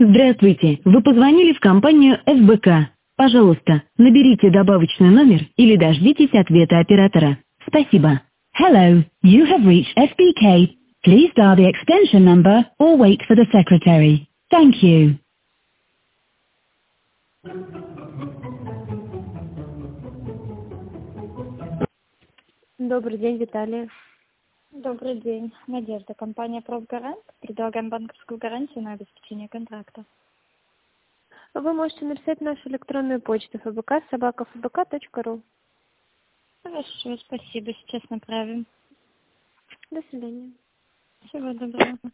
Здравствуйте, вы позвонили в компанию СБК. Пожалуйста, наберите добавочный номер или дождитесь ответа оператора. Спасибо. Hello, you have reached SBK. Please dial the extension number or wait for the secretary. Thank you. Добрый день, Виталий. Добрый день. Надежда, компания «Профгарант». Предлагаем банковскую гарантию на обеспечение контракта. Вы можете написать нашу электронную почту fbk@fbk.ru. Хорошо, спасибо. Сейчас направим. До свидания. Всего доброго.